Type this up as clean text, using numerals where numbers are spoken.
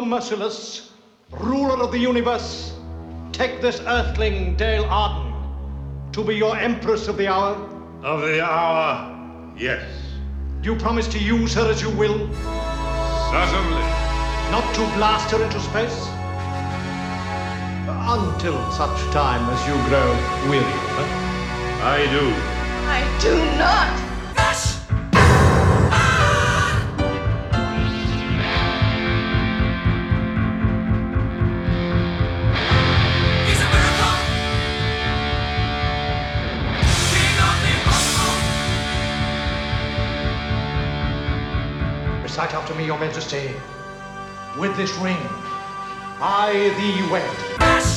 merciless, ruler of the universe, take this earthling, Dale Arden, to be your empress of the hour? Of the hour, yes. Do you promise to use her as you will? Certainly. Not to blast her into space? Until such time as you grow weary of her. I do. I do not. Recite after me, your majesty. With this ring, I thee wed.